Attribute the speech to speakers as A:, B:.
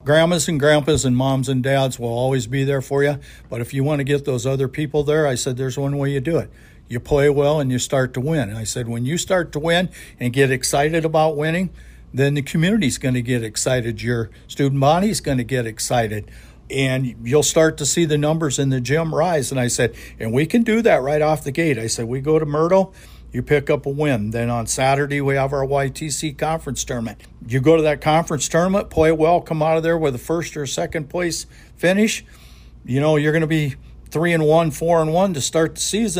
A: grandmas and grandpas and moms and dads will always be there for you. But if you want to get those other people there, I said, there's one way you do it. You play well and you start to win. And I said, when you start to win and get excited about winning, then the community's going to get excited. Your student body's going to get excited. And you'll start to see the numbers in the gym rise. And I said, and we can do that right off the gate. I said, we go to Myrtle, you pick up a win. Then on Saturday, we have our YTC conference tournament. You go to that conference tournament, play well, come out of there with a first or second place finish. You're going to be 3-1, 4-1 to start the season.